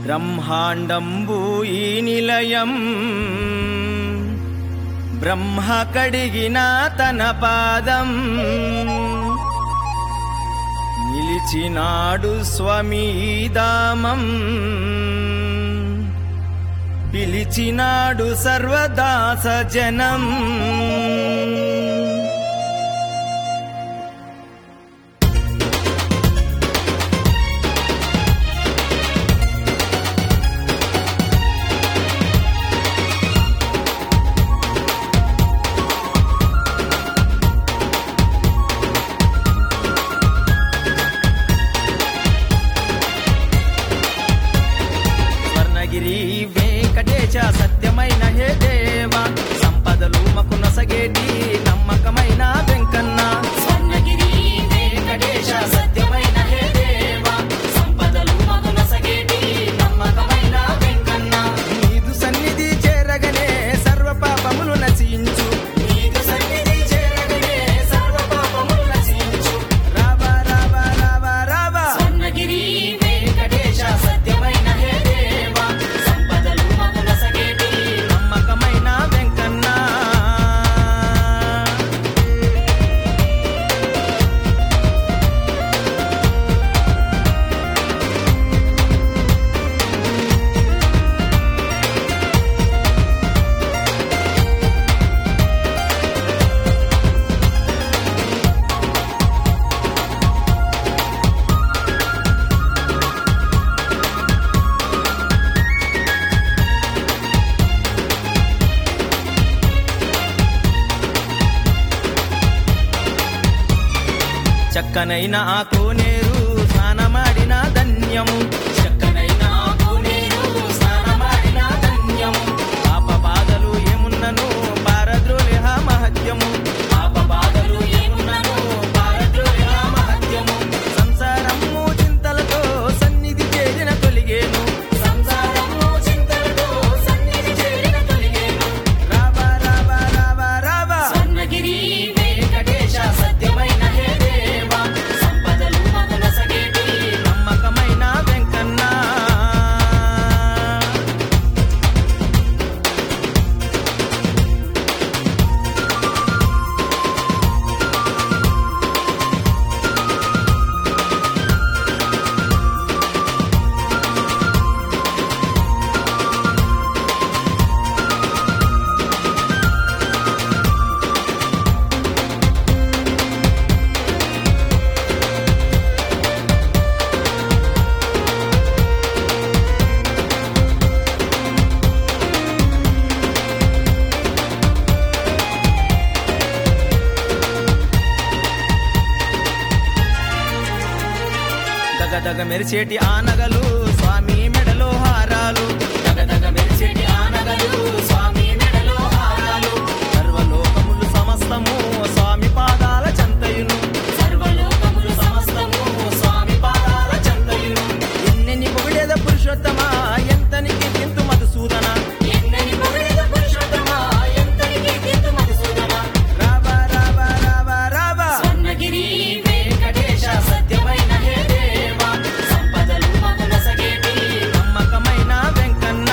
బ్రహ్మాండంబు ఈ నిలయం బ్రహ్మ కడిగిన తన పాదం నిలిచినాడు స్వామి దామం పిలిచినాడు సర్వదాస జనం వెంకటేశ సత్యమైన హే దేవా సంపదలు మకు నొసగేటి నమ్మకమైన వెంకన్న స్వర్ణగిరి వెంకటేశ సత్యమైన హే దేవా సంపదలు మకు నొసగేటి నమ్మకమైన వెంకన్న నీదు సన్నిధి చేరగనే సర్వ పాపములు నశించు నీదు సన్నిధి చేరగనే సర్వ పాపములు నశించు రావా రావా రావా రావా స్వర్ణగిరి వెంకటేశ సత్యమైన హే దేవా నమ్మకమైన వెంకన్న చక్కనైన ఆ కోనేరు స్నానమాడిన ధన్యము చక్కనైన ఆ కోనేరు స్నానమాడిన ధన్యము పాప బాధలు ఏమున్నను పారద్రోలిహ మహత్యము పాప బాధలు ఏమున్నను పారద్రోలిహ మహత్యము సంసారము చింతలతో సన్నిధి చేరిన తొలిగేను సంసారము చింతలతో సన్నిధి చేరిన తొలిగేను రావా రావా రావా రావా స్వర్ణగిరి వెంకటేశ సత్యమైన హే నమ్మకమైన వెంకన్న దగదగ మెరిచేటి ఆనగలు స్వామి మెడలో హారాలు దగదగ మెరిచేటి ఆనగలు స్వామి మెడలో హారాలు సర్వలోకములు సమస్తము స్వామి పాదాల చెంతయును సర్వలోకములు సమస్తము స్వామి పాదాల చెంతయును ఎన్నెన్ని పొగిడేద పురుషోత్తమా ఎంతనికి కింతు మధుసూదన ఎన్నెన్ని పొగిడేద పురుషోత్తమా ఎంతనికి కింతు మధుసూదన రావా రావా రావా రావా స్వర్ణగిరి వెంకటేశ సత్యమైన హే నమ్మకమైన వెంకన్న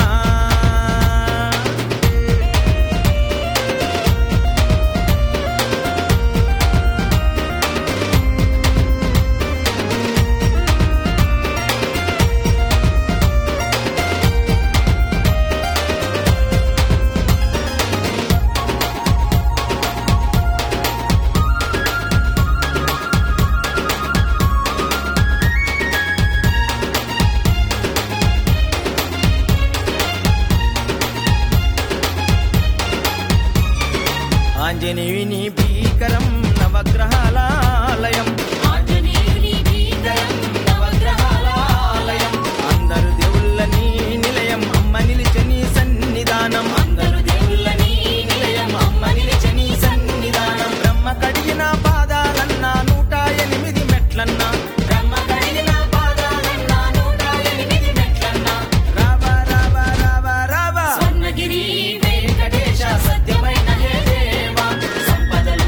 ఆంజనేయుని భీకరం నవగ్రహాలయం ఆంజనేయుని భీకరం నవగ్రహాలయం అందరు దేవుళ్ళని నిలయం అమ్మ నిలిచని సన్నిధానం అందరు దేవుళ్ళని నిలయం అమ్మ నిలిచని సన్నిధానం బ్రహ్మ కడిగిన పాదాలన్న 108 మెట్లన్న బ్రహ్మ కడిగిన పాదాలన్న 108 మెట్లన్న రావా రావా రావా రావా స్వర్ణగిరి వెంకటేశ సత్యమైన హే దేవా సంపదలు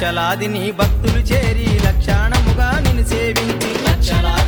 లక్షలాది నీ భక్తులు చేరి లక్షణముగా నిన్ను సేవించి లక్షలాది